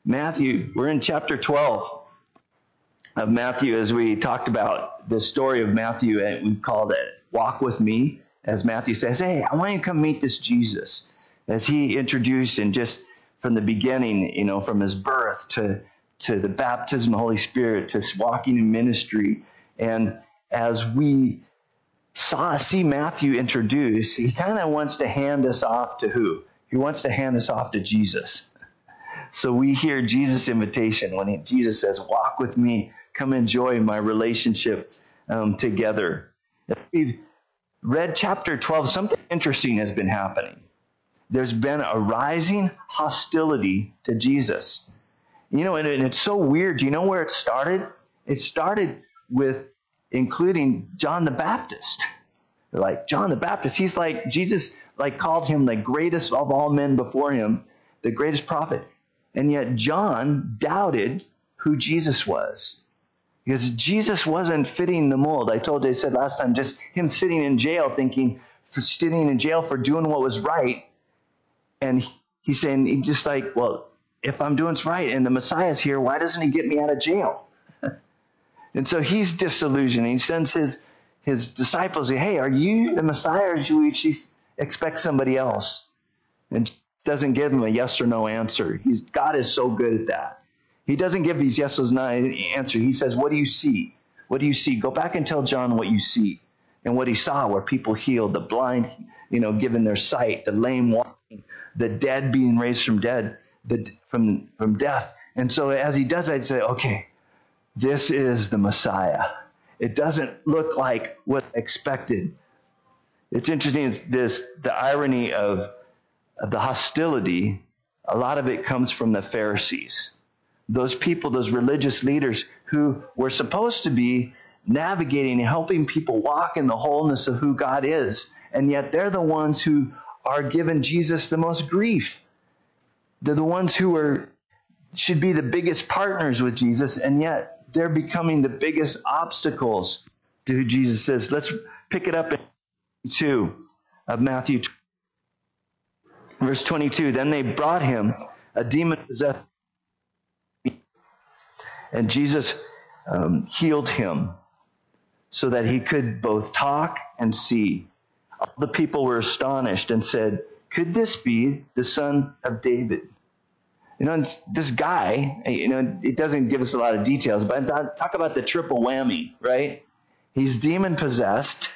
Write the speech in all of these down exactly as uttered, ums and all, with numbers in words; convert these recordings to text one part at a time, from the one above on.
Matthew, we're in chapter twelve of Matthew as we talked about the story of Matthew, and we've called it Walk With Me, as Matthew says, hey, I want you to come meet this Jesus. As he introduced and just from the beginning, you know, from his birth to, to the baptism of the Holy Spirit, to walking in ministry. And as we saw, see Matthew introduce, he kind of wants to hand us off to who? He wants to hand us off to Jesus. So we hear Jesus' invitation when he, Jesus says, walk with me, come enjoy my relationship um, together. We've read chapter twelve, something interesting has been happening. There's been a rising hostility to Jesus. You know, and, and it's so weird. Do you know where it started? It started with including John the Baptist. They're like, John the Baptist, he's like, Jesus like called him the greatest of all men before him, the greatest prophet. And yet John doubted who Jesus was. Because Jesus wasn't fitting the mold. I told you, I said last time, just him sitting in jail thinking, for sitting in jail for doing what was right. And he's saying, he just like, well, if I'm doing what's right and the Messiah's here, why doesn't he get me out of jail? And so he's disillusioned. He sends his, his disciples, hey, are you the Messiah, or should we expect somebody else? And doesn't give him a yes or no answer. He's, God is so good at that. He doesn't give these yes or no answer. He says, what do you see? What do you see? Go back and tell John what you see. And what he saw, where people healed, the blind, you know, given their sight, the lame walking, the dead being raised from dead, the, from, from death. And so as he does that, I'd say, okay, this is the Messiah. It doesn't look like what expected. It's interesting, is this, the irony of the hostility, a lot of it comes from the Pharisees. Those people, those religious leaders who were supposed to be navigating and helping people walk in the wholeness of who God is. And yet they're the ones who are giving Jesus the most grief. They're the ones who are should be the biggest partners with Jesus, and yet they're becoming the biggest obstacles to who Jesus is. Let's pick it up in two of Matthew verse twenty-two, then they brought him a demon-possessed, and Jesus um, healed him so that he could both talk and see. All the people were astonished and said, could this be the son of David? You know, this guy, you know, it doesn't give us a lot of details, but talk about the triple whammy, right? He's demon-possessed,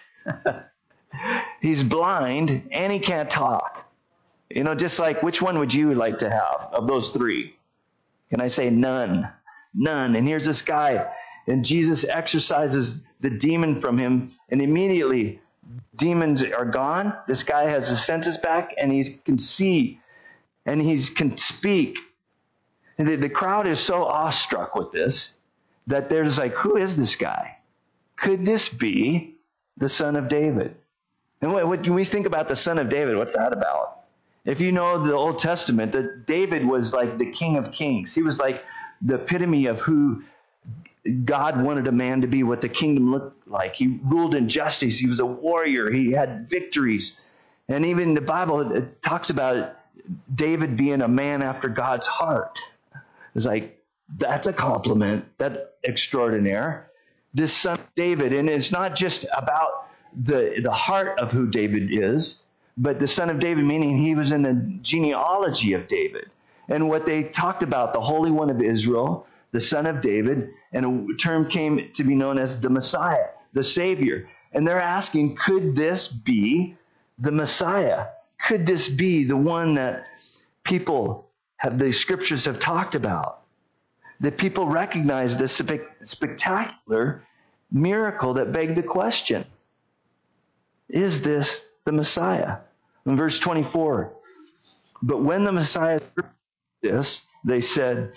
he's blind, and he can't talk. You know, just like, which one would you like to have of those three? Can I say none? None. And here's this guy, and Jesus exorcises the demon from him, and immediately demons are gone. This guy has his senses back, and he can see, and he can speak. And the, the crowd is so awestruck with this that they're just like, who is this guy? Could this be the son of David? And what, when we think about the son of David, what's that about? If you know the Old Testament, that David was like the King of Kings. He was like the epitome of who God wanted a man to be, what the kingdom looked like. He ruled in justice. He was a warrior. He had victories. And even the Bible it talks about David being a man after God's heart. It's like, that's a compliment. That's extraordinary. This son of David, and it's not just about the, the heart of who David is, but the son of David, meaning he was in the genealogy of David. And what they talked about, the Holy One of Israel, the son of David, and a term came to be known as the Messiah, the Savior. And they're asking, could this be the Messiah? Could this be the one that people have, the scriptures have talked about? That people recognize this spectacular miracle that begged the question, is this the Messiah? In verse twenty-four, but when the Messiah heard this, they said,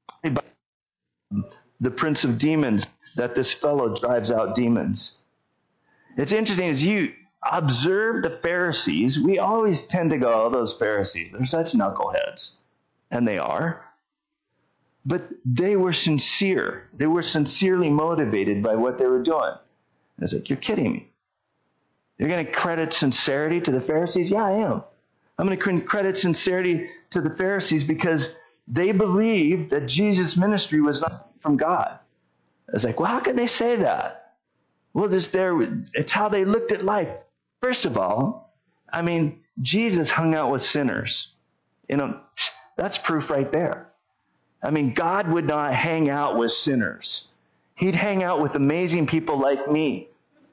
the prince of demons, that this fellow drives out demons. It's interesting as you observe the Pharisees, we always tend to go, oh, those Pharisees, they're such knuckleheads. And they are. But they were sincere. They were sincerely motivated by what they were doing. It's like, you're kidding me. You're going to credit sincerity to the Pharisees? Yeah, I am. I'm going to credit sincerity to the Pharisees because they believed that Jesus' ministry was not from God. It's like, well, how can they say that? Well, this there, it's how they looked at life. First of all, I mean, Jesus hung out with sinners. You know, that's proof right there. I mean, God would not hang out with sinners. He'd hang out with amazing people like me.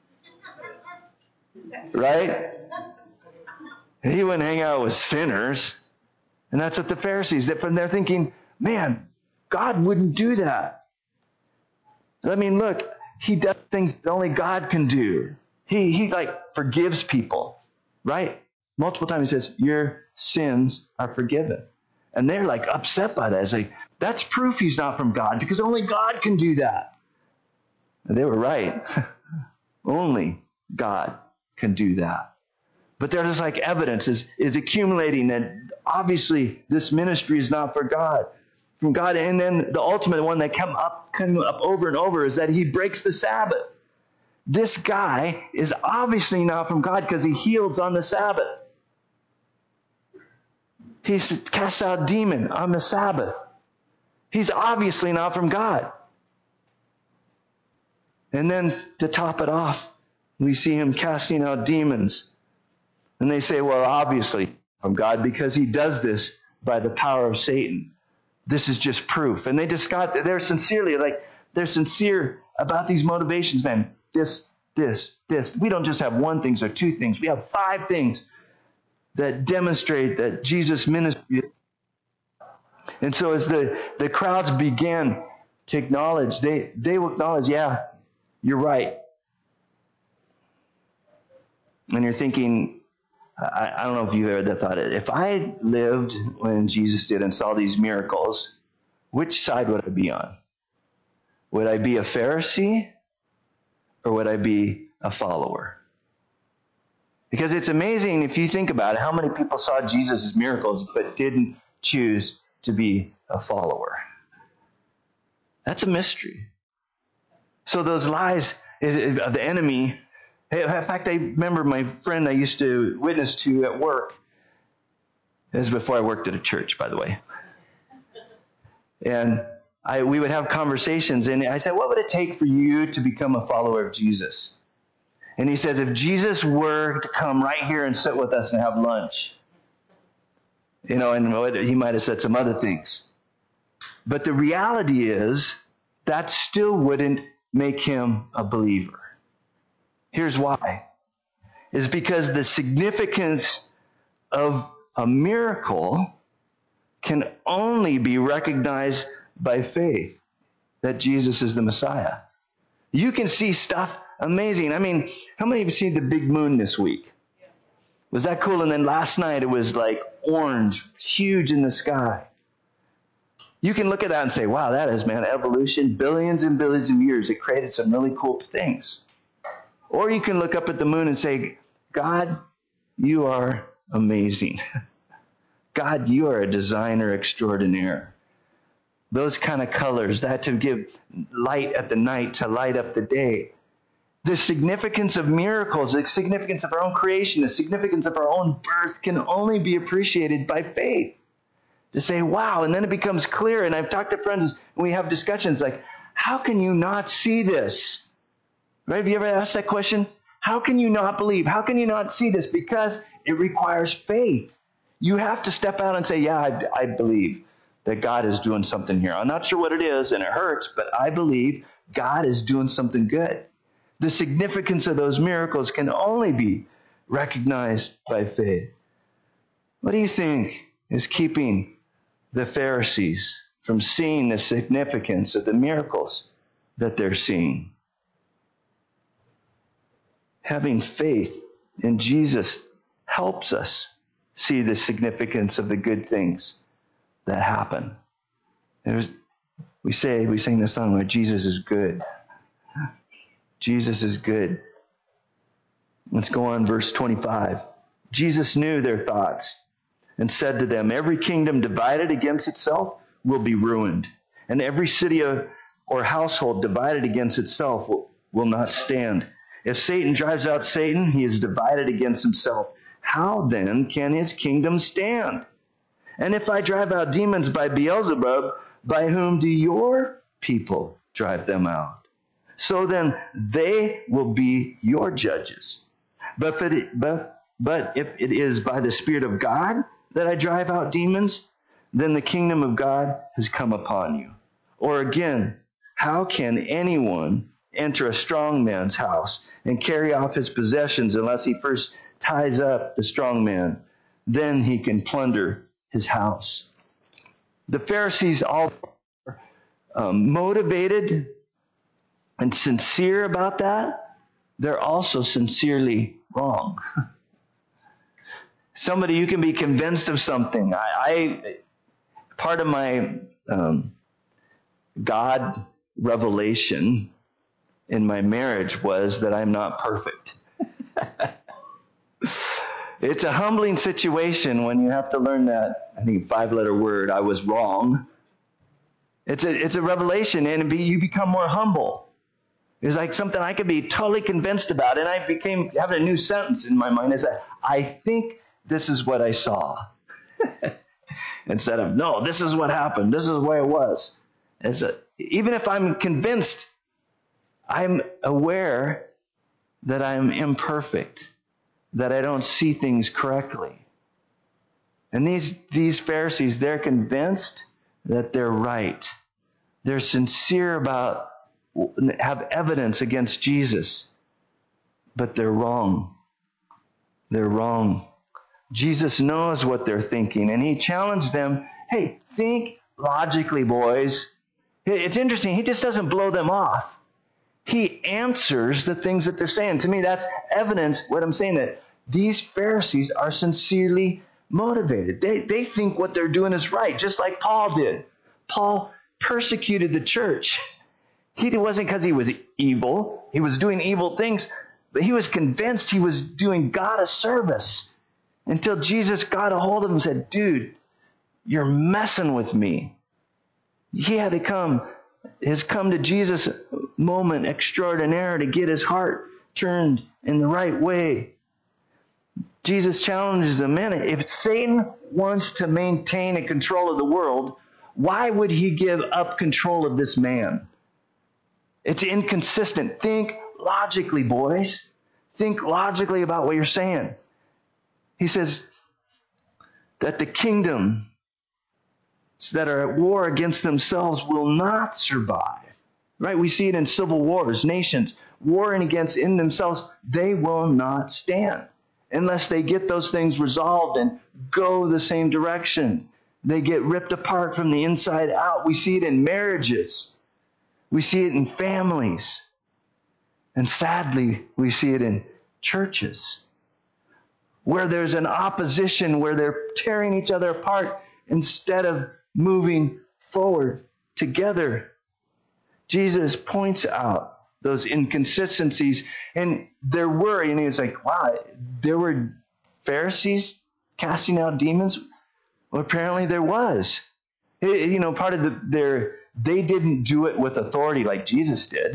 Right? He wouldn't hang out with sinners. And that's what the Pharisees, that from there thinking, man, God wouldn't do that. I mean, look, he does things that only God can do. He, he like forgives people, right? Multiple times he says, your sins are forgiven. And they're like upset by that. It's like, that's proof he's not from God because only God can do that. And they were right. Only God can do that. But there's like evidence is, is accumulating that obviously this ministry is not for God, from God. And then the ultimate one that come up, come up over and over is that he breaks the Sabbath. This guy is obviously not from God because he heals on the Sabbath. He casts out demon on the Sabbath. He's obviously not from God. And then to top it off, we see him casting out demons. And they say, well, obviously from God because he does this by the power of Satan. This is just proof. And they just got, they're sincerely, like, they're sincere about these motivations, man. This, this, this. We don't just have one thing or two things. We have five things that demonstrate that Jesus' ministry. And so as the, the crowds began to acknowledge, they, they will acknowledge, yeah, you're right. And you're thinking, I, I don't know if you've ever thought it. If I lived when Jesus did and saw these miracles, which side would I be on? Would I be a Pharisee or would I be a follower? Because it's amazing if you think about it, how many people saw Jesus' miracles but didn't choose to be a follower. That's a mystery. So those lies of the enemy. In fact, I remember my friend I used to witness to at work. This is before I worked at a church, by the way. And I, we would have conversations, and I said, what would it take for you to become a follower of Jesus? And he says, if Jesus were to come right here and sit with us and have lunch, you know, and he might have said some other things. But the reality is, that still wouldn't make him a believer. Here's why. Is because the significance of a miracle can only be recognized by faith that Jesus is the Messiah. You can see stuff amazing. I mean, how many of you seen the big moon this week? Was that cool? And then last night it was like orange, huge in the sky. You can look at that and say, wow, that is, man, evolution, billions and billions of years. It created some really cool things. Or you can look up at the moon and say, God, you are amazing. God, you are a designer extraordinaire. Those kind of colors, that to give light at the night, to light up the day. The significance of miracles, the significance of our own creation, the significance of our own birth can only be appreciated by faith. To say, wow, and then it becomes clear, and I've talked to friends, and we have discussions like, how can you not see this? Right? Have you ever asked that question? How can you not believe? How can you not see this? Because it requires faith. You have to step out and say, yeah, I, I believe that God is doing something here. I'm not sure what it is, and it hurts, but I believe God is doing something good. The significance of those miracles can only be recognized by faith. What do you think is keeping the Pharisees from seeing the significance of the miracles that they're seeing? Having faith in Jesus helps us see the significance of the good things that happen. There's, we say, we sing the song where Jesus is good. Jesus is good. Let's go on, verse twenty-five. Jesus knew their thoughts and said to them, every kingdom divided against itself will be ruined, and every city or household divided against itself will, will not stand. If Satan drives out Satan, he is divided against himself. How then can his kingdom stand? And if I drive out demons by Beelzebub, by whom do your people drive them out? So then they will be your judges. But if it, but, but if it is by the Spirit of God that I drive out demons, then the kingdom of God has come upon you. Or again, how can anyone enter a strong man's house and carry off his possessions unless he first ties up the strong man? Then he can plunder his house. The Pharisees all um, motivated and sincere about that. They're also sincerely wrong. Somebody, you can be convinced of something. I, I part of my um, God revelation in my marriage was that I'm not perfect. It's a humbling situation when you have to learn that, I think, five-letter word, I was wrong. It's a it's a revelation, and be, you become more humble. It's like something I could be totally convinced about, and I became having a new sentence in my mind is that I think this is what I saw. Instead of, no, this is what happened. This is the way it was. It's a, even if I'm convinced, I'm aware that I'm imperfect, that I don't see things correctly. And these, these Pharisees, they're convinced that they're right. They're sincere about, have evidence against Jesus, but they're wrong. They're wrong. Jesus knows what they're thinking, and he challenged them, hey, think logically, boys. It's interesting. He just doesn't blow them off. He answers the things that they're saying. To me, that's evidence, what I'm saying, that these Pharisees are sincerely motivated. They, they think what they're doing is right, just like Paul did. Paul persecuted the church. He wasn't because he was evil. He was doing evil things, but he was convinced he was doing God a service until Jesus got a hold of him and said, dude, you're messing with me. He had to come, his come to Jesus moment extraordinaire to get his heart turned in the right way. Jesus challenges him, man, if Satan wants to maintain a control of the world, why would he give up control of this man? It's inconsistent. Think logically, boys. Think logically about what you're saying. He says that the kingdoms that are at war against themselves will not survive. Right? We see it in civil wars, nations warring against in themselves. They will not stand unless they get those things resolved and go the same direction. They get ripped apart from the inside out. We see it in marriages. We see it in families. And sadly, we see it in churches, where there's an opposition, where they're tearing each other apart instead of moving forward together. Jesus points out those inconsistencies, and there were, and he was like, wow, there were Pharisees casting out demons? Well, apparently there was. It, you know, part of the, their, they didn't do it with authority like Jesus did.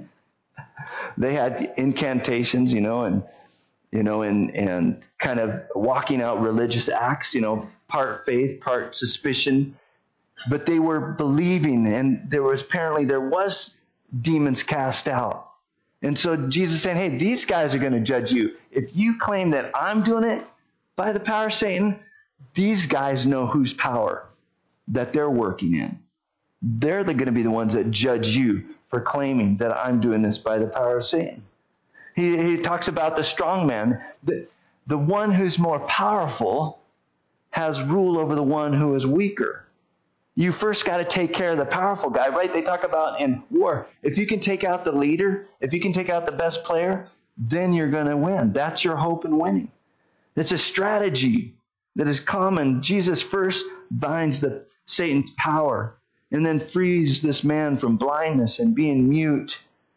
They had incantations, you know, and you know, and, and kind of walking out religious acts, you know, part faith, part suspicion. But they were believing, and there was apparently, there was demons cast out. And so Jesus saying, hey, these guys are going to judge you. If you claim that I'm doing it by the power of Satan, these guys know whose power that they're working in. They're going to be the ones that judge you for claiming that I'm doing this by the power of Satan. He, he talks about the strong man. The, the one who's more powerful has rule over the one who is weaker. You first got to take care of the powerful guy, right? They talk about in war, if you can take out the leader, if you can take out the best player, then you're going to win. That's your hope in winning. It's a strategy that is common. Jesus first binds the Satan's power and then frees this man from blindness and being mute.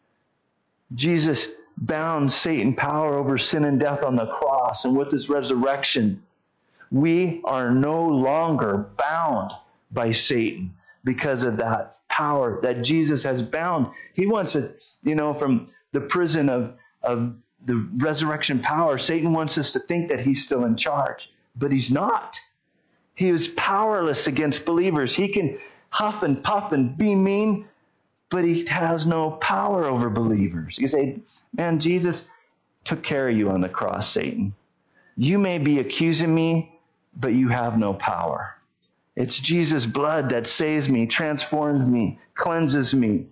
Jesus bound Satan's power over sin and death on the cross, and with his resurrection, we are no longer bound by Satan because of that power that Jesus has bound. He wants it, you know, from the prison of, of the resurrection power. Satan wants us to think that he's still in charge, but he's not. He is powerless against believers. He can huff and puff and be mean, but he has no power over believers. You say, man, Jesus took care of you on the cross, Satan. You may be accusing me, but you have no power. It's Jesus' blood that saves me, transforms me, cleanses me.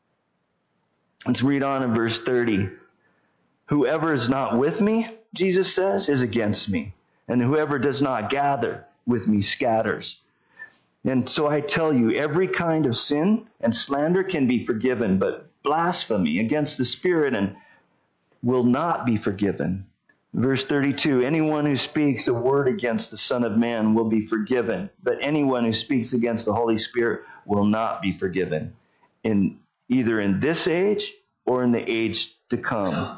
Let's read on in verse thirty. Whoever is not with me, Jesus says, is against me. And whoever does not gather with me scatters. And so I tell you, every kind of sin and slander can be forgiven, but blasphemy against the Spirit and will not be forgiven. Verse thirty-two, anyone who speaks a word against the Son of Man will be forgiven, but anyone who speaks against the Holy Spirit will not be forgiven, in either in this age or in the age to come.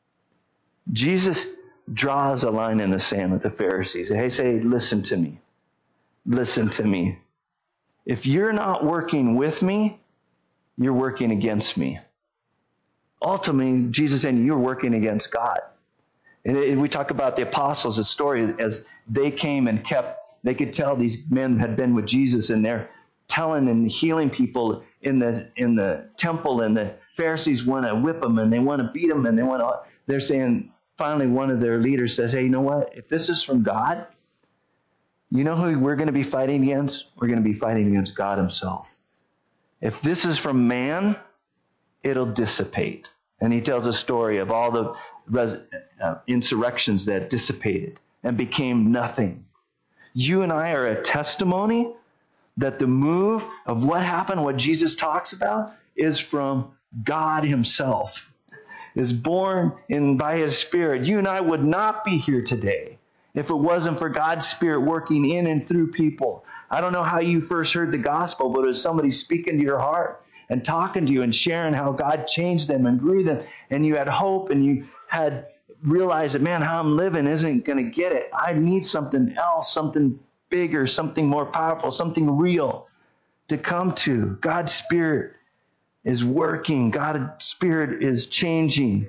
Jesus draws a line in the sand with the Pharisees. Hey, say, listen to me. Listen to me. If you're not working with me, you're working against me. Ultimately, Jesus saying you're working against God. And we talk about the apostles, the story, as they came and kept, they could tell these men had been with Jesus, and they're telling and healing people in the in the temple, and the Pharisees want to whip them, and they want to beat them, and they want to, they're saying, finally one of their leaders says, hey, you know what? If this is from God, you know who we're going to be fighting against? We're going to be fighting against God himself. If this is from man, it'll dissipate. And he tells a story of all the res- uh, insurrections that dissipated and became nothing. You and I are a testimony that the move of what happened, what Jesus talks about, is from God himself, is born in by his Spirit. You and I would not be here today if it wasn't for God's Spirit working in and through people. I don't know how you first heard the gospel, but it was somebody speaking to your heart and talking to you and sharing how God changed them and grew them, and you had hope, and you had realized that, man, how I'm living isn't going to get it. I need something else, something bigger, something more powerful, something real to come to. God's Spirit is working. God's Spirit is changing.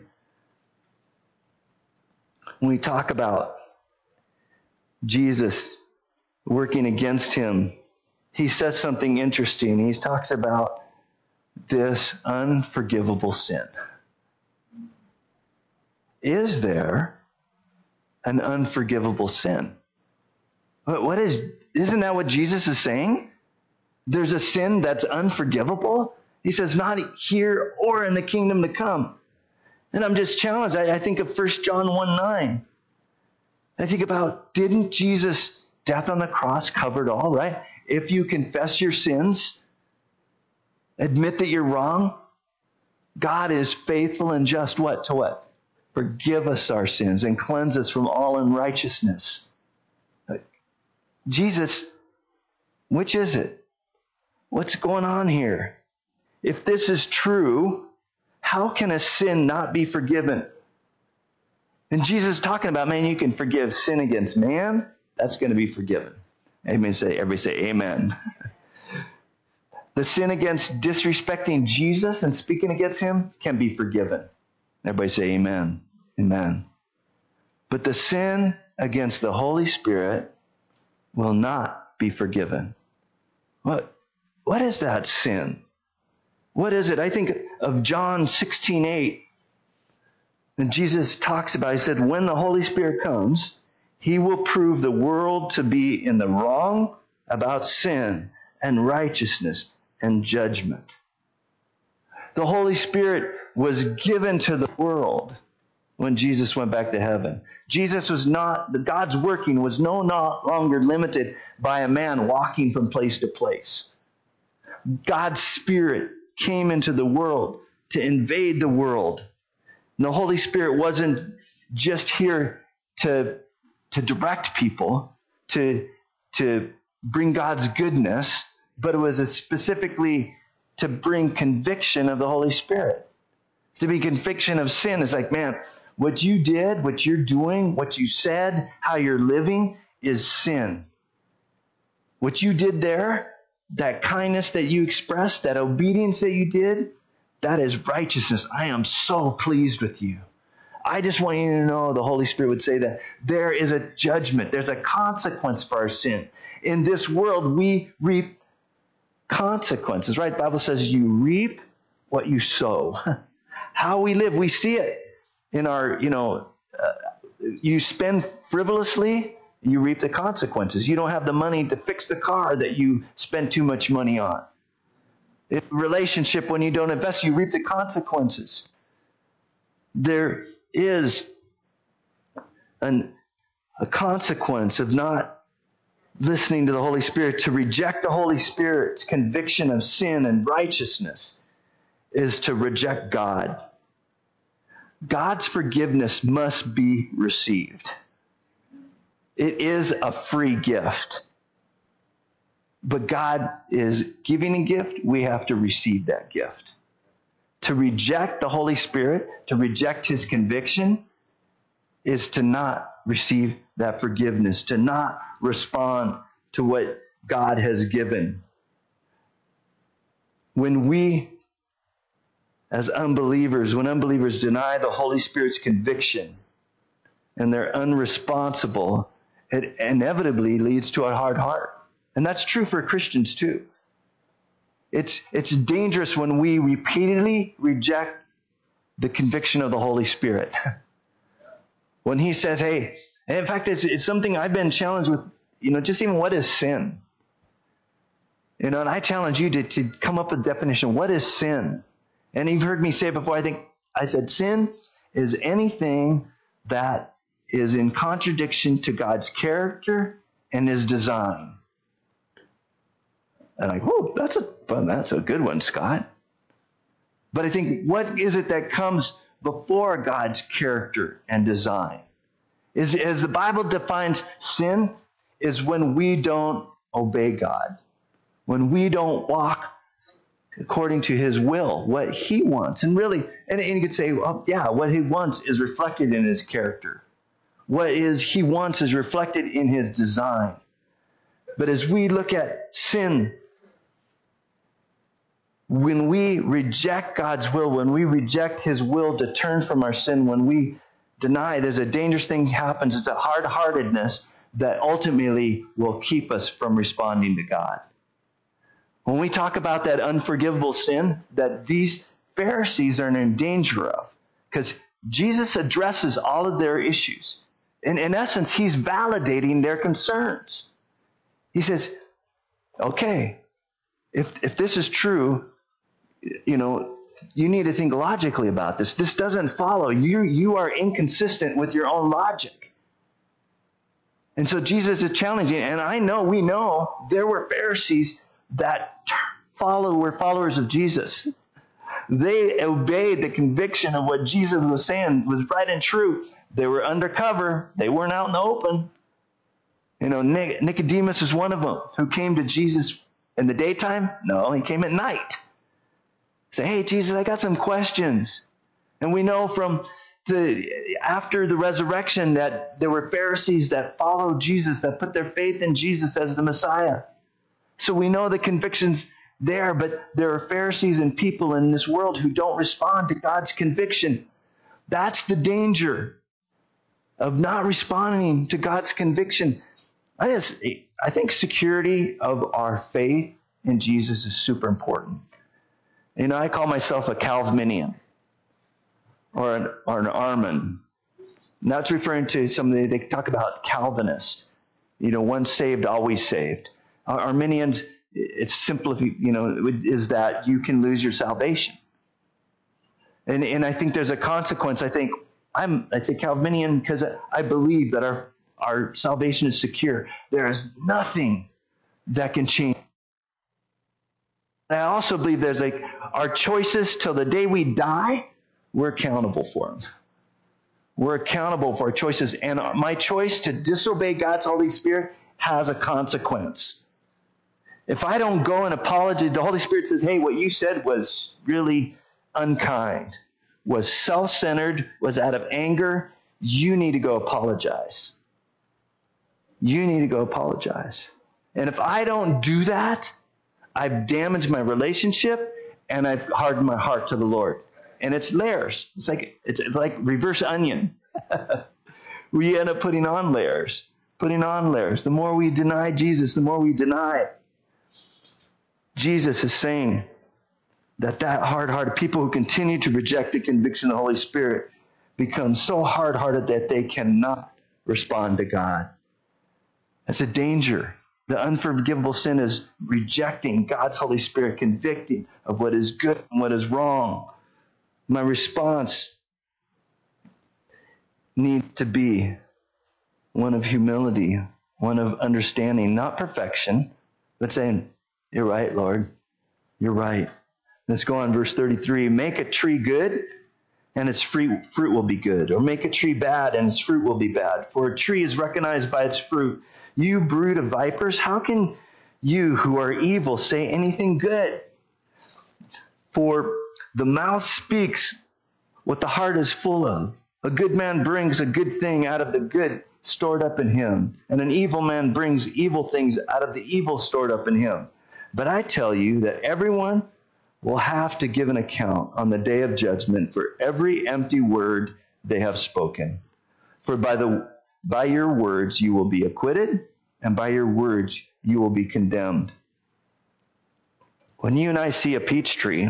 When we talk about Jesus working against him, he says something interesting. He talks about this unforgivable sin. Is there an unforgivable sin? What is, isn't that what Jesus is saying? There's a sin that's unforgivable? He says, not here or in the kingdom to come. And I'm just challenged. I, I think of First John one nine. I think about, didn't Jesus' death on the cross cover it all, right? If you confess your sins, admit that you're wrong, God is faithful and just what? To what? Forgive us our sins and cleanse us from all unrighteousness. Jesus, which is it? What's going on here? If this is true, how can a sin not be forgiven? And Jesus is talking about, man, you can forgive sin against man. That's going to be forgiven. Amen. Say, everybody say amen. The sin against disrespecting Jesus and speaking against him can be forgiven. Everybody say amen. Amen. But the sin against the Holy Spirit will not be forgiven. What, what is that sin? What is it? I think of John sixteen eight. And Jesus talks about, he said, when the Holy Spirit comes, he will prove the world to be in the wrong about sin and righteousness and judgment. The Holy Spirit was given to the world when Jesus went back to heaven. Jesus was not, God's working was no longer limited by a man walking from place to place. God's Spirit came into the world to invade the world. And the Holy Spirit wasn't just here to, to direct people, to, to bring God's goodness, but it was a specifically to bring conviction of the Holy Spirit. To be conviction of sin. It's like, man, what you did, what you're doing, what you said, how you're living is sin. What you did there, that kindness that you expressed, that obedience that you did, that is righteousness. I am so pleased with you. I just want you to know, the Holy Spirit would say that there is a judgment. There's a consequence for our sin. In this world, we reap consequences, right? The Bible says you reap what you sow. How we live, we see it in our, you know, uh, you spend frivolously, you reap the consequences. You don't have the money to fix the car that you spend too much money on. In a relationship, when you don't invest, you reap the consequences. There is an, a consequence of not listening to the Holy Spirit. To reject the Holy Spirit's conviction of sin and righteousness is to reject God. God's forgiveness must be received. It is a free gift. But God is giving a gift. We have to receive that gift. To reject the Holy Spirit, to reject his conviction, is to not receive that forgiveness, to not respond to what God has given. When we, as unbelievers, when unbelievers deny the Holy Spirit's conviction and they're unresponsible, it inevitably leads to a hard heart. And that's true for Christians too. It's, it's dangerous when we repeatedly reject the conviction of the Holy Spirit. When he says, hey, and in fact, it's, it's something I've been challenged with, you know, just even what is sin? You know, and I challenge you to, to come up with a definition. What is sin? And you've heard me say it before. I think I said sin is anything that is in contradiction to God's character and his design. And I go, oh, that's a, well, that's a good one, Scott. But I think, what is it that comes before God's character and design? Is, as the Bible defines sin, is when we don't obey God. When we don't walk according to his will, what he wants. And really, and, and you could say, well, yeah, what he wants is reflected in his character. What is he wants is reflected in his design. But as we look at sin, when we reject God's will, when we reject his will to turn from our sin, when we deny, there's a dangerous thing happens. It's a hard-heartedness that ultimately will keep us from responding to God. When we talk about that unforgivable sin that these Pharisees are in danger of, because Jesus addresses all of their issues. And in essence, he's validating their concerns. He says, okay, if if this is true, you know, you need to think logically about this. This doesn't follow. You, you are inconsistent with your own logic. And so Jesus is challenging. And I know, we know, there were Pharisees that follow, were followers of Jesus. They obeyed the conviction of what Jesus was saying was right and true. They were undercover. They weren't out in the open. You know, Nicodemus is one of them who came to Jesus in the daytime. No, he came at night. Say, hey, Jesus, I got some questions. And we know from the after the resurrection that there were Pharisees that followed Jesus, that put their faith in Jesus as the Messiah. So we know the conviction's there, but there are Pharisees and people in this world who don't respond to God's conviction. That's the danger of not responding to God's conviction. I just, I think security of our faith in Jesus is super important. You know, I call myself a Calvinian or an, or an Armin. And that's referring to somebody, they talk about Calvinist. You know, once saved, always saved. Ar- Arminians, it's simply, you know, is that you can lose your salvation. And and I think there's a consequence. I think I'm, I say Calvinian because I believe that our, our salvation is secure. There is nothing that can change. And I also believe there's like our choices till the day we die, we're accountable for them. We're accountable for our choices. And my choice to disobey God's Holy Spirit has a consequence. If I don't go and apologize, the Holy Spirit says, hey, what you said was really unkind, was self-centered, was out of anger. You need to go apologize. You need to go apologize. And if I don't do that, I've damaged my relationship and I've hardened my heart to the Lord. and it's layers. It's like it's, it's like reverse onion. We end up putting on layers, putting on layers. The more we deny Jesus, the more we deny. Jesus is saying that that hard-hearted people who continue to reject the conviction of the Holy Spirit become so hard-hearted that they cannot respond to God. That's a danger. The unforgivable sin is rejecting God's Holy Spirit, convicting of what is good and what is wrong. My response needs to be one of humility, one of understanding, not perfection, but saying, you're right, Lord. You're right. Let's go on, verse thirty-three. Make a tree good, and its fruit, fruit will be good. Or make a tree bad, and its fruit will be bad. For a tree is recognized by its fruit. You brood of vipers, how can you who are evil say anything good? For the mouth speaks what the heart is full of. A good man brings a good thing out of the good stored up in him, and an evil man brings evil things out of the evil stored up in him. But I tell you that everyone will have to give an account on the day of judgment for every empty word they have spoken. For by the by your words you will be acquitted, and by your words you will be condemned. When you and I see a peach tree,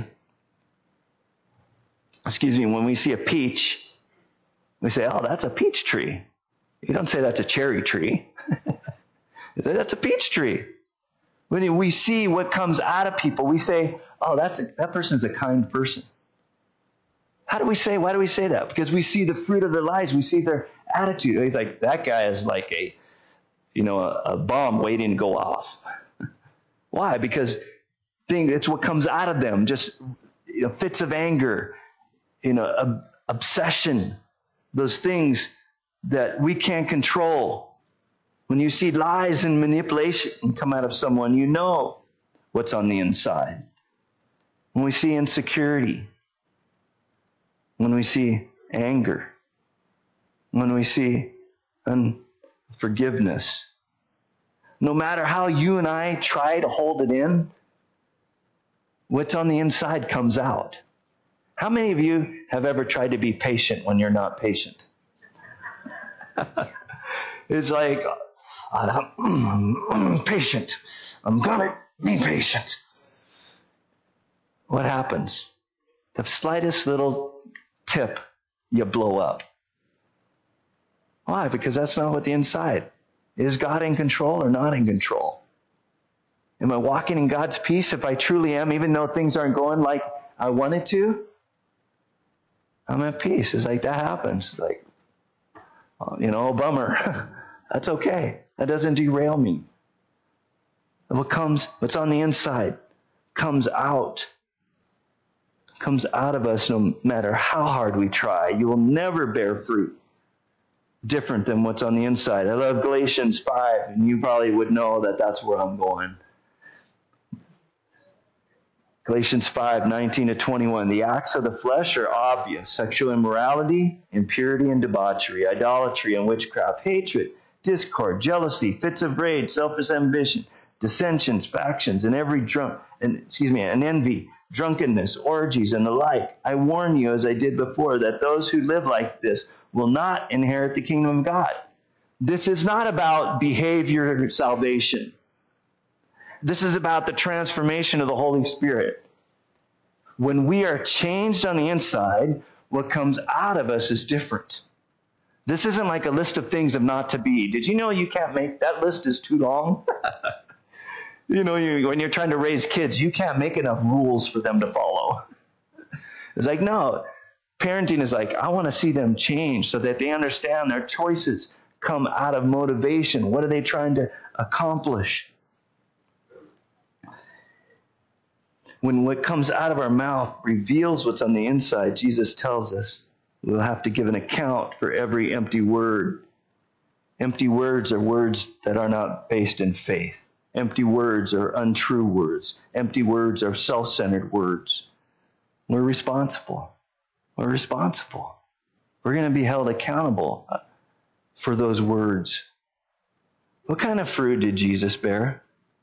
excuse me, when we see a peach, we say, oh, that's a peach tree. You don't say that's a cherry tree. You say that's a peach tree. When we see what comes out of people, we say, oh, that's a, that person's a kind person. How do we say, why do we say that? Because we see the fruit of their lives. We see their attitude. He's like, that guy is like a, you know, a, a bomb waiting to go off. Why? Because thing, it's what comes out of them. Just, you know, fits of anger, you know, ob- obsession, those things that we can't control. When you see lies and manipulation come out of someone, you know what's on the inside. When we see insecurity, when we see anger, when we see unforgiveness, no matter how you and I try to hold it in, what's on the inside comes out. How many of you have ever tried to be patient when you're not patient? It's like, I'm patient. I'm gonna be patient. What happens? The slightest little tip, you blow up. Why? Because that's not what the inside. Is God in control or not in control? Am I walking in God's peace if I truly am, even though things aren't going like I wanted to? I'm at peace. It's like that happens. It's like, you know, bummer. That's okay. That doesn't derail me. What comes, what's on the inside, comes out. Comes out of us no matter how hard we try. You will never bear fruit different than what's on the inside. I love Galatians five, and you probably would know that that's where I'm going. Galatians five, nineteen to twenty-one. The acts of the flesh are obvious. Sexual immorality, impurity and debauchery, idolatry and witchcraft, hatred, discord, jealousy, fits of rage, selfish ambition, dissensions, factions, and every drunk, and excuse me, and envy, drunkenness, orgies, and the like. I warn you, as I did before, that those who live like this will not inherit the kingdom of God. This is not about behavior salvation. This is about the transformation of the Holy Spirit. When we are changed on the inside, what comes out of us is different. This isn't like a list of things of not to be. Did you know you can't make, that list is too long? You know, you, when you're trying to raise kids, you can't make enough rules for them to follow. It's like, no, parenting is like, I want to see them change so that they understand their choices come out of motivation. What are they trying to accomplish? When what comes out of our mouth reveals what's on the inside, Jesus tells us we'll have to give an account for every empty word. Empty words are words that are not based in faith. Empty words are untrue words. Empty words are self-centered words. We're responsible. We're responsible. We're going to be held accountable for those words. What kind of fruit did Jesus bear?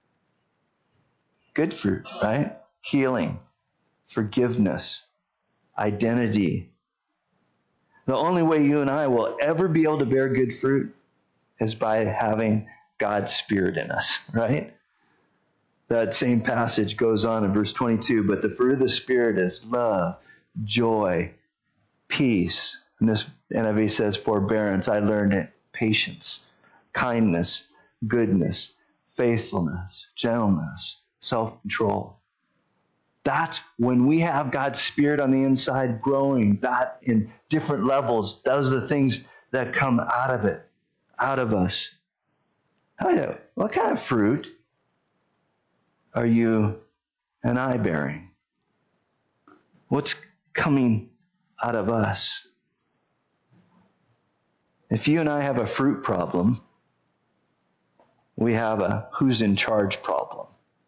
Good fruit, right? Healing, forgiveness, identity. The only way you and I will ever be able to bear good fruit is by having God's Spirit in us, right? That same passage goes on in verse twenty-two, but the fruit of the Spirit is love, joy, peace. And this N I V says forbearance. I learned it. Patience, kindness, goodness, faithfulness, gentleness, self-control. That's when we have God's Spirit on the inside growing, that in different levels, those are the things that come out of it, out of us. What kind of fruit are you and I bearing? What's coming out of us? If you and I have a fruit problem, we have a who's in charge problem.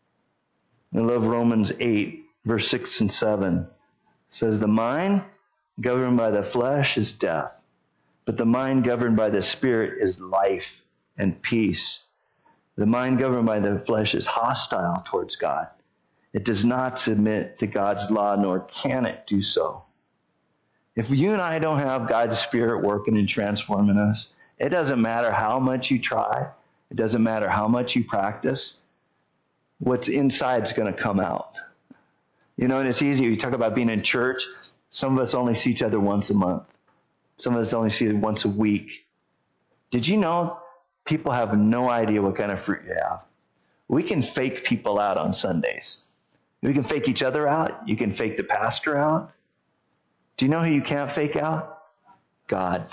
I love Romans eight, verse six and seven. It says, the mind governed by the flesh is death, but the mind governed by the Spirit is life and peace. The mind governed by the flesh is hostile towards God. It does not submit to God's law, nor can it do so. If you and I don't have God's Spirit working and transforming us, it doesn't matter how much you try. It doesn't matter how much you practice. What's inside is going to come out. You know, and it's easy. You talk about being in church. Some of us only see each other once a month. Some of us only see it once a week. Did you know people have no idea what kind of fruit you have? We can fake people out on Sundays. We can fake each other out. You can fake the pastor out. Do you know who you can't fake out? God.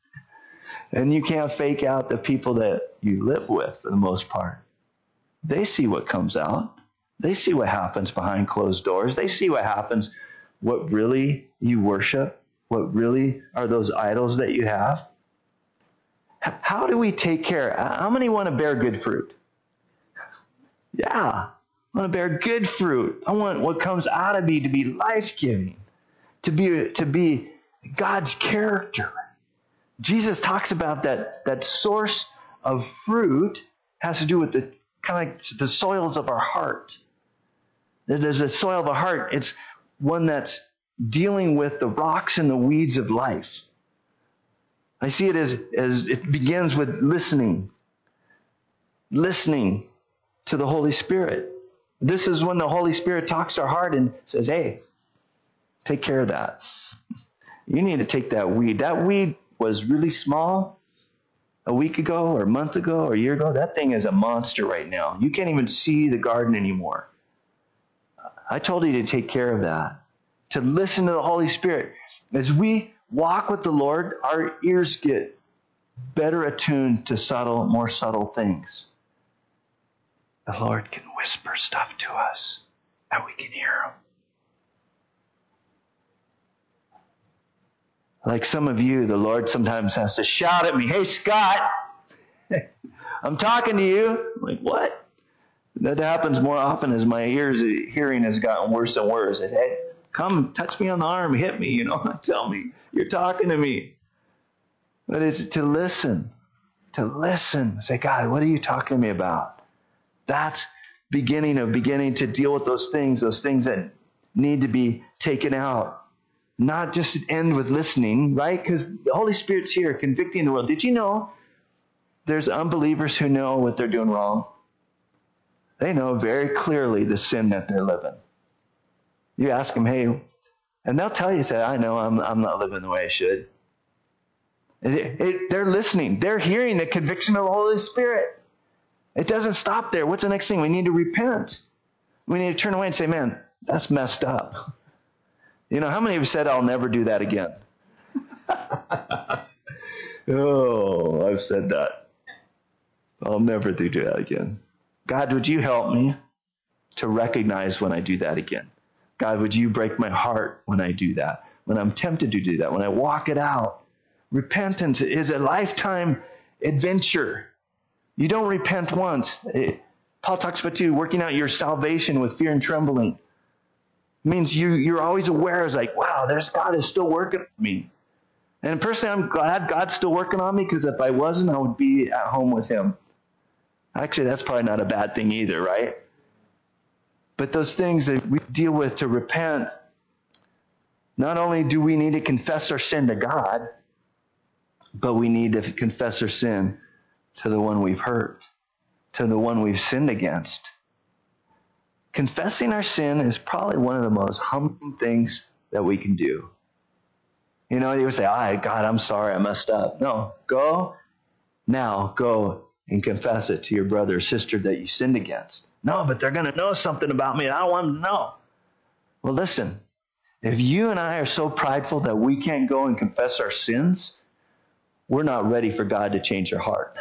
And you can't fake out the people that you live with for the most part. They see what comes out. They see what happens behind closed doors. They see what happens, what really you worship, what really are those idols that you have. How do we take care? How many want to bear good fruit? Yeah, I want to bear good fruit. I want what comes out of me to be life-giving, to be to be God's character. Jesus talks about that, that source of fruit has to do with the kind of like the soils of our heart. There's a soil of a heart. It's one that's dealing with the rocks and the weeds of life. I see it as, as it begins with listening. Listening to the Holy Spirit. This is when the Holy Spirit talks to our heart and says, hey, take care of that. You need to take that weed. That weed was really small a week ago or a month ago or a year ago. That thing is a monster right now. You can't even see the garden anymore. I told you to take care of that. To listen to the Holy Spirit. As we walk with the Lord, our ears get better attuned to subtle, more subtle things. The Lord can whisper stuff to us and we can hear Him. Like some of you, the Lord sometimes has to shout at me, hey, Scott, I'm talking to you. I'm like, what? That happens more often as my ears hearing has gotten worse and worse. I say, hey, come touch me on the arm, hit me, you know, tell me you're talking to me. But it's to listen, to listen. Say, God, what are you talking to me about? That's beginning of beginning to deal with those things, those things that need to be taken out. Not just end with listening, right? Because the Holy Spirit's here convicting the world. Did you know there's unbelievers who know what they're doing wrong? They know very clearly the sin that they're living. You ask them, hey, and they'll tell you, say, I know I'm I'm not living the way I should. It, it, they're listening. They're hearing the conviction of the Holy Spirit. It doesn't stop there. What's the next thing? We need to repent. We need to turn away and say, man, that's messed up. You know, how many of you said, I'll never do that again? Oh, I've said that. I'll never do that again. God, would you help me to recognize when I do that again? God, would you break my heart when I do that? When I'm tempted to do that? When I walk it out? Repentance is a lifetime adventure. You don't repent once. It, Paul talks about too, working out your salvation with fear and trembling. It means you, you're always aware. It's like, wow, there's God is still working on me. And personally, I'm glad God's still working on me, because if I wasn't, I would be at home with Him. Actually, that's probably not a bad thing either, right? But those things that we deal with to repent, Not only do we need to confess our sin to God, but we need to confess our sin to the one we've hurt, to the one we've sinned against. Confessing our sin is probably one of the most humbling things that we can do. You know, you would say, "Ah, God, I'm sorry, I messed up." No, go now, go and confess it to your brother or sister that you sinned against. No, but they're going to know something about me. I don't want them to know. Well, listen, if you and I are so prideful that we can't go and confess our sins, we're not ready for God to change our heart.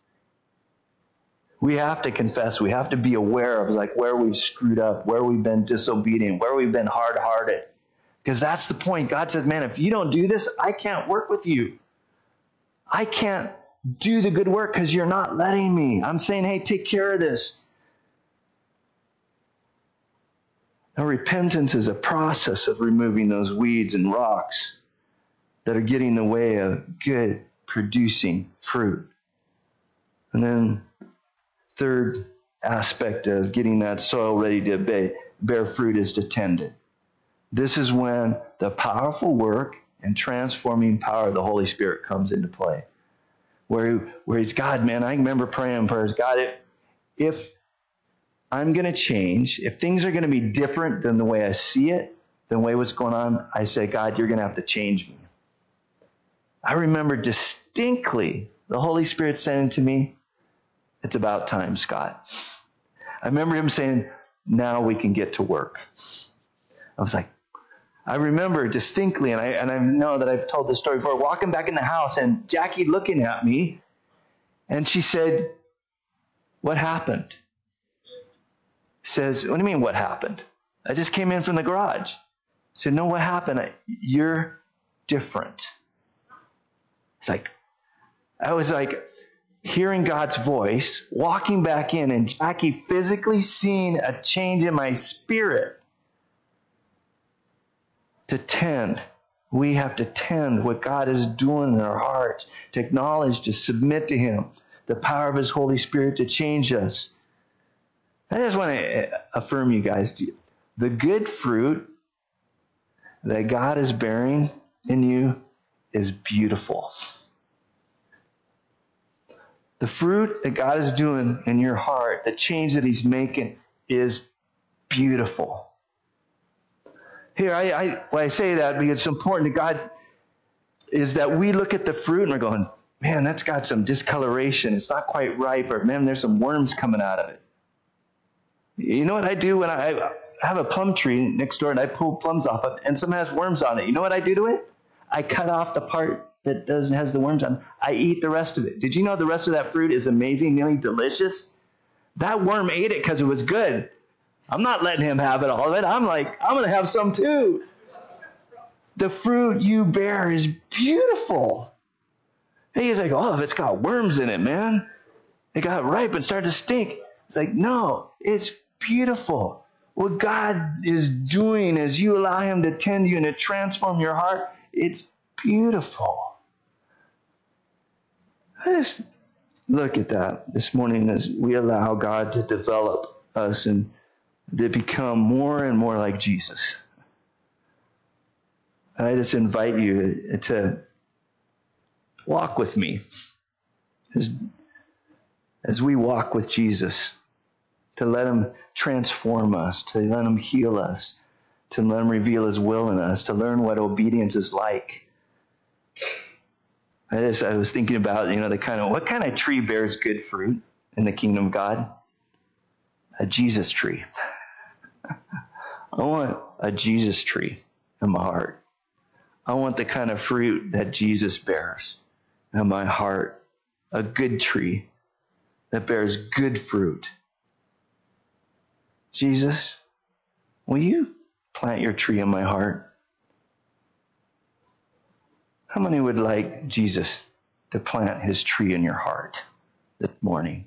We have to confess. We have to be aware of like where we've screwed up, where we've been disobedient, where we've been hard-hearted. Because that's the point. God says, man, if you don't do this, I can't work with you. I can't do the good work because you're not letting me. I'm saying, hey, take care of this. Now, repentance is a process of removing those weeds and rocks that are getting in the way of good producing fruit. And then third aspect of getting that soil ready to bear fruit is to tend it. This is when the powerful work and transforming power of the Holy Spirit comes into play. Where, where he's, God, man, I remember praying prayers. God, if, if I'm going to change, if things are going to be different than the way I see it, than the way what's going on, I say, God, you're going to have to change me. I remember distinctly the Holy Spirit saying to me, it's about time, Scott. I remember him saying, now we can get to work. I was like, I remember distinctly, and I and I know that I've told this story before, walking back in the house and Jackie looking at me, and she said, what happened? Says, what do you mean what happened? I just came in from the garage. I said, no, what happened? I, you're different. It's like, I was like hearing God's voice, walking back in, and Jackie physically seeing a change in my spirit. To tend. We have to tend what God is doing in our hearts, to acknowledge, to submit to him, the power of his Holy Spirit to change us. I just want to affirm you guys, the good fruit that God is bearing in you is beautiful. The fruit that God is doing in your heart, the change that he's making is beautiful. Here, I, I, when I say that, because it's important to God, is that we look at the fruit and we're going, man, that's got some discoloration. It's not quite ripe, or man, there's some worms coming out of it. You know what I do when I, I have a plum tree next door and I pull plums off of it and some has worms on it? You know what I do to it? I cut off the part that doesn't has the worms on it. I eat the rest of it. Did you know the rest of that fruit is amazingly delicious? That worm ate it because it was good. I'm not letting him have it all of it. I'm like, I'm going to have some too. The fruit you bear is beautiful. And he's like, oh, if it's got worms in it, man. It got ripe and started to stink. It's like, no, it's beautiful. What God is doing as you allow him to tend you and to transform your heart, it's beautiful. I just look at that this morning as we allow God to develop us and to become more and more like Jesus. I just invite you to walk with me as, as we walk with Jesus, to let him transform us, to let him heal us, to let him reveal his will in us, to learn what obedience is like. I just I was thinking about, you know, the kind of what kind of tree bears good fruit in the kingdom of God? A Jesus tree. I want a Jesus tree in my heart. I want the kind of fruit that Jesus bears in my heart. A good tree that bears good fruit. Jesus, will you plant your tree in my heart? How many would like Jesus to plant his tree in your heart this morning?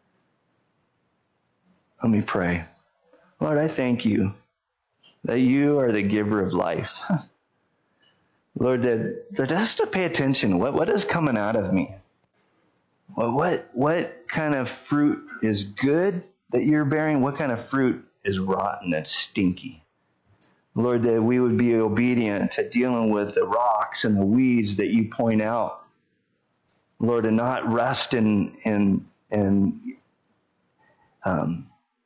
Let me pray. Lord, I thank you that you are the giver of life. Lord, that, that just to pay attention. What, what is coming out of me? What, what, what kind of fruit is good that you're bearing? What kind of fruit is rotten, that's stinky? Lord, that we would be obedient to dealing with the rocks and the weeds that you point out. Lord, and not rest in, in, in um,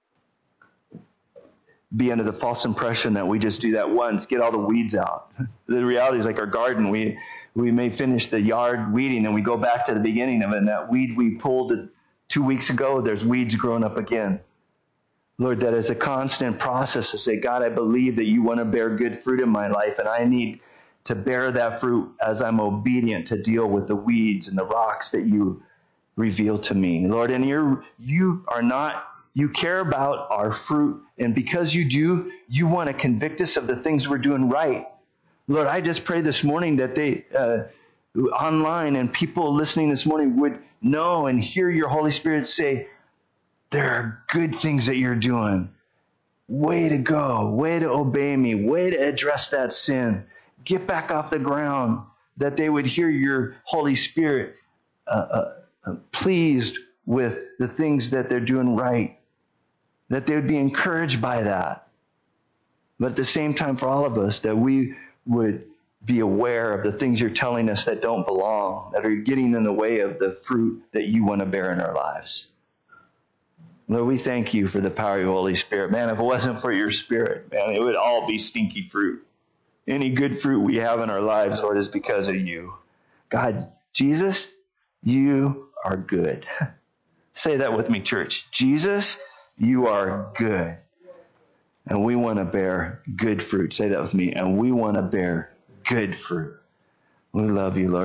be under the false impression that we just do that once, get all the weeds out. The reality is like our garden. We we may finish the yard weeding and we go back to the beginning of it, and that weed we pulled two weeks ago, there's weeds growing up again. Lord, that is a constant process to say, God, I believe that you want to bear good fruit in my life, and I need to bear that fruit as I'm obedient to deal with the weeds and the rocks that you reveal to me. Lord, and you're, you are not, you care about our fruit, and because you do, you want to convict us of the things we're doing right. Lord, I just pray this morning that they, uh, online and people listening this morning would know and hear your Holy Spirit say, there are good things that you're doing. Way to go. Way to obey me. Way to address that sin. Get back off the ground. That they would hear your Holy Spirit uh, uh, uh, pleased with the things that they're doing right. That they would be encouraged by that. But at the same time, for all of us, that we would be aware of the things you're telling us that don't belong, that are getting in the way of the fruit that you want to bear in our lives. Lord, we thank you for the power of your Holy Spirit. Man, if it wasn't for your Spirit, man, it would all be stinky fruit. Any good fruit we have in our lives, Lord, is because of you. God, Jesus, you are good. Say that with me, church. Jesus, you are good. And we want to bear good fruit. Say that with me. And we want to bear good fruit. We love you, Lord.